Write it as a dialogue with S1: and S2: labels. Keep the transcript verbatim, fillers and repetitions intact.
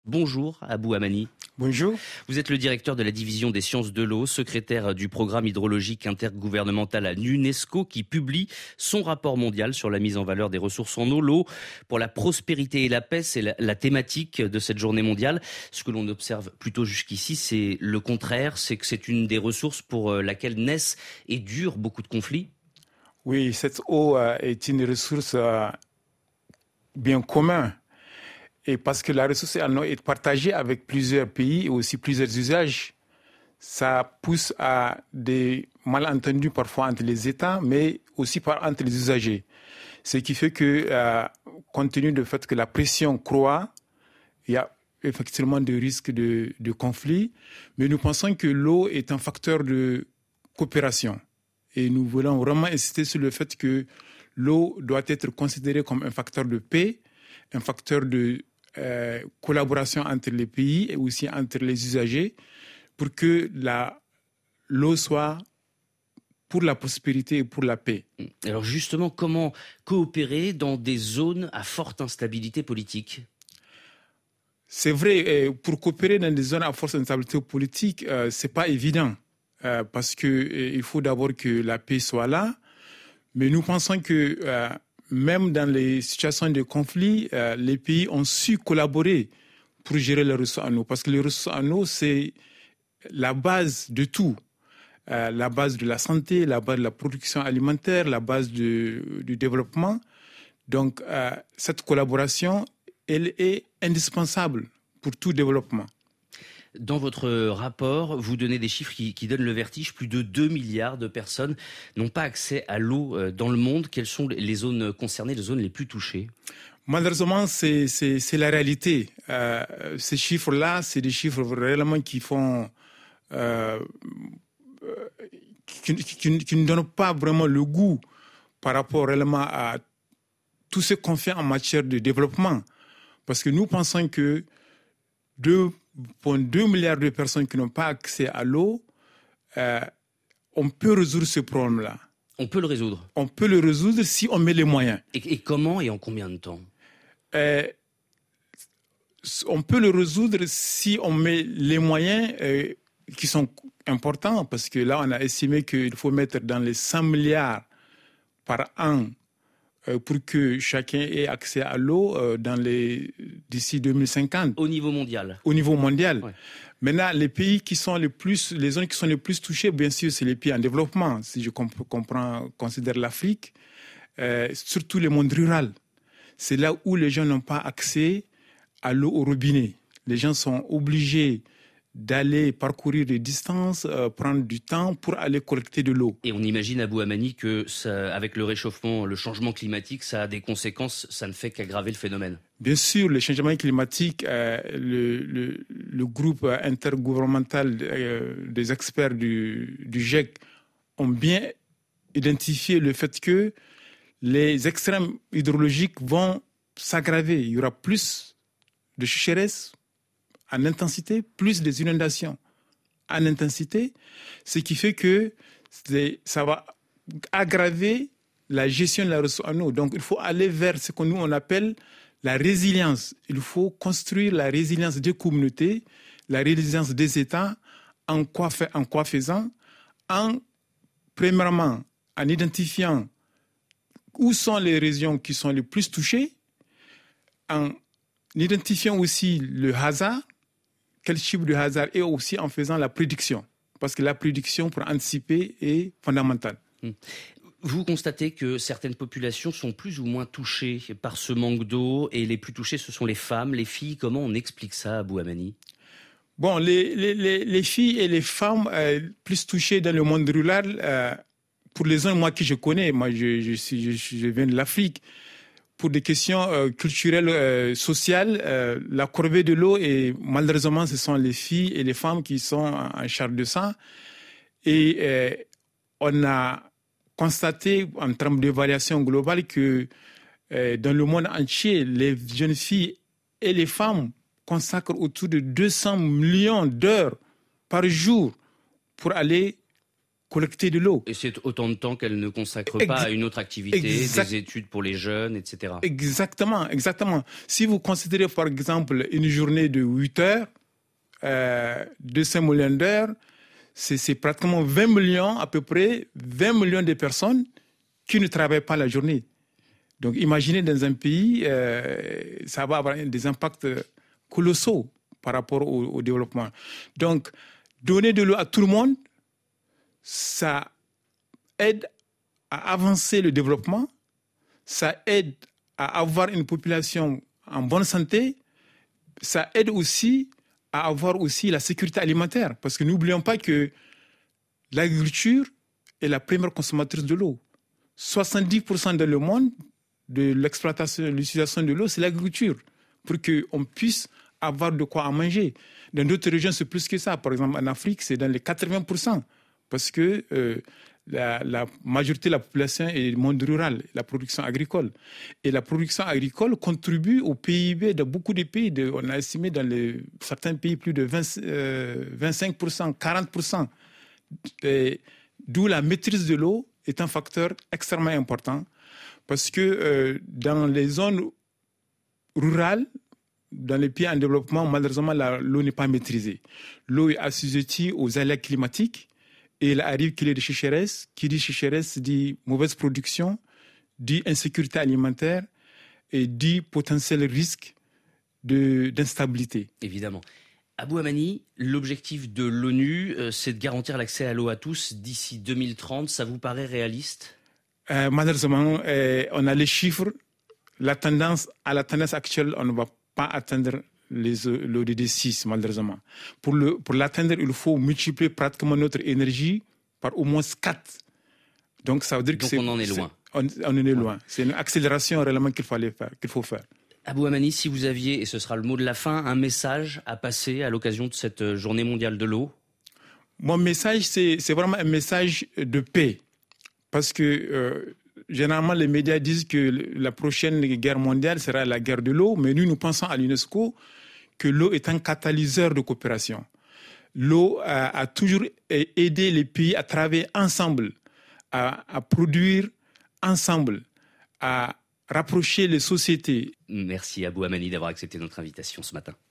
S1: Bonjour Abou Amani.
S2: Bonjour.
S1: Vous êtes le directeur de la division des sciences de l'eau, secrétaire du programme hydrologique intergouvernemental à l'UNESCO qui publie son rapport mondial sur la mise en valeur des ressources en eau. L'eau pour la prospérité et la paix, c'est la, la thématique de cette journée mondiale. Ce que l'on observe plutôt jusqu'ici, c'est le contraire, c'est que c'est une des ressources pour laquelle naissent et durent beaucoup de conflits.
S2: Oui, cette eau euh, est une ressource euh, bien commune. Et parce que la ressource en eau est partagée avec plusieurs pays et aussi plusieurs usages, ça pousse à des malentendus parfois entre les États, mais aussi par, entre les usagers. Ce qui fait que, euh, compte tenu du fait que la pression croît, il y a effectivement des risques de, de conflit, mais nous pensons que l'eau est un facteur de coopération. Et nous voulons vraiment insister sur le fait que l'eau doit être considérée comme un facteur de paix, un facteur de Euh, collaboration entre les pays et aussi entre les usagers pour que la, l'eau soit pour la prospérité et pour la paix.
S1: Alors justement, comment coopérer dans des zones à forte instabilité politique ?
S2: C'est vrai, pour coopérer dans des zones à forte instabilité politique, euh, c'est pas évident euh, parce que euh, il faut d'abord que la paix soit là, mais nous pensons que euh, même dans les situations de conflit, euh, les pays ont su collaborer pour gérer les ressources en eau. Parce que les ressources en eau, c'est la base de tout. Euh, la base de la santé, la base de la production alimentaire, la base de, du développement. Donc, euh, cette collaboration, elle est indispensable pour tout développement.
S1: Dans votre rapport, vous donnez des chiffres qui, qui donnent le vertige. Plus de deux milliards de personnes n'ont pas accès à l'eau dans le monde. Quelles sont les zones concernées, les zones les plus touchées ?
S2: Malheureusement, c'est, c'est, c'est la réalité. Euh, ces chiffres-là, c'est des chiffres réellement qui font... Euh, qui, qui, qui ne donnent pas vraiment le goût par rapport réellement à tout ce qu'on fait en matière de développement. Parce que nous pensons que deux pour deux milliards de personnes qui n'ont pas accès à l'eau, euh, on peut résoudre ce problème-là.
S1: On peut le résoudre.
S2: On peut le résoudre si on met les moyens.
S1: Et, et comment et en combien de temps ?
S2: euh, On peut le résoudre si on met les moyens euh, qui sont importants, parce que là, on a estimé qu'il faut mettre dans les cent milliards par an pour que chacun ait accès à l'eau dans les, d'ici deux mille cinquante.
S1: Au niveau mondial.
S2: Au niveau mondial.
S1: Ouais.
S2: Maintenant, les pays qui sont les plus, les zones qui sont les plus touchées, bien sûr, c'est les pays en développement. Si je comp- comprends, considère l'Afrique, euh, surtout les mondes ruraux. C'est là où les gens n'ont pas accès à l'eau au robinet. Les gens sont obligés d'aller parcourir des distances, euh, prendre du temps pour aller collecter de l'eau.
S1: Et on imagine, Abou Amani, que ça, avec le réchauffement, le changement climatique, ça a des conséquences, ça ne fait qu'aggraver le phénomène.
S2: Bien sûr, le changement climatique, euh, le, le, le groupe intergouvernemental euh, des experts du, du G I E C ont bien identifié le fait que les extrêmes hydrologiques vont s'aggraver. Il y aura plus de sécheresse en intensité, plus des inondations en intensité, ce qui fait que ça va aggraver la gestion de la ressource en eau. Donc, il faut aller vers ce que nous, on appelle la résilience. Il faut construire la résilience des communautés, la résilience des États, en quoi, fait, en quoi faisant, en, premièrement, en identifiant où sont les régions qui sont les plus touchées, en identifiant aussi le hasard, quel type de hasard, et aussi en faisant la prédiction. Parce que la prédiction pour anticiper est fondamentale.
S1: Vous constatez que certaines populations sont plus ou moins touchées par ce manque d'eau, et les plus touchées, ce sont les femmes, les filles. Comment on explique ça, Abou Amani ?
S2: Bon, les, les, les, les filles et les femmes euh, plus touchées dans le monde rural, euh, pour les zones moi que je connais, moi je, je, suis, je, je viens de l'Afrique, pour des questions euh, culturelles, euh, sociales, euh, la corvée de l'eau, et malheureusement, ce sont les filles et les femmes qui sont en, en charge de ça. Et euh, on a constaté, en termes d'évaluation globale, que euh, dans le monde entier, les jeunes filles et les femmes consacrent autour de deux cents millions d'heures par jour pour aller collecter de l'eau.
S1: Et c'est autant de temps qu'elle ne consacre pas Ex- à une autre activité, exact- des études pour les jeunes, et cetera.
S2: Exactement, exactement. Si vous considérez par exemple une journée de huit heures, euh, deux cents millions d'heures, c'est, c'est pratiquement vingt millions à peu près, vingt millions de personnes qui ne travaillent pas la journée. Donc imaginez dans un pays, euh, ça va avoir des impacts colossaux par rapport au, au développement. Donc donner de l'eau à tout le monde, ça aide à avancer le développement, ça aide à avoir une population en bonne santé, ça aide aussi à avoir aussi la sécurité alimentaire. Parce que n'oublions pas que l'agriculture est la première consommatrice de l'eau. soixante-dix pour cent dans le monde de l'exploitation, de l'utilisation de l'eau, c'est l'agriculture, pour qu'on puisse avoir de quoi en manger. Dans d'autres régions, c'est plus que ça. Par exemple, en Afrique, c'est dans les quatre-vingts pour cent, parce que euh, la, la majorité de la population est du monde rural, la production agricole. Et la production agricole contribue au P I B de beaucoup de pays. De, on a estimé dans les, certains pays plus de vingt, euh, vingt-cinq pour cent, quarante pour cent. Et, d'où la maîtrise de l'eau est un facteur extrêmement important. Parce que euh, dans les zones rurales, dans les pays en développement, malheureusement, la, l'eau n'est pas maîtrisée. L'eau est assujettie aux aléas climatiques et il arrive qu'il y ait des sécheresses. Qui dit sécheresse dit mauvaise production, dit insécurité alimentaire et dit potentiel risque de, d'instabilité.
S1: Évidemment. Abou Amani, l'objectif de l'ONU, euh, c'est de garantir l'accès à l'eau à tous d'ici deux mille trente. Ça vous paraît réaliste ?
S2: Euh, malheureusement, euh, on a les chiffres. La tendance, à la tendance actuelle, on ne va pas atteindre les, l'O D D six, malheureusement. Pour, le, pour l'atteindre, il faut multiplier pratiquement notre énergie par au moins quatre. Donc, ça veut dire
S1: Donc
S2: que c'est,
S1: on en est loin.
S2: On, on en est loin. C'est une accélération réellement qu'il, fallait faire, qu'il faut faire.
S1: Abou Amani, si vous aviez, et ce sera le mot de la fin, un message à passer à l'occasion de cette journée mondiale de l'eau ?
S2: Mon message, c'est, c'est vraiment un message de paix. Parce que euh, généralement, les médias disent que la prochaine guerre mondiale sera la guerre de l'eau, mais nous, nous pensons à l'UNESCO que l'eau est un catalyseur de coopération. L'eau a, a toujours aidé les pays à travailler ensemble, à, à produire ensemble, à rapprocher les sociétés.
S1: Merci Abou Amani d'avoir accepté notre invitation ce matin.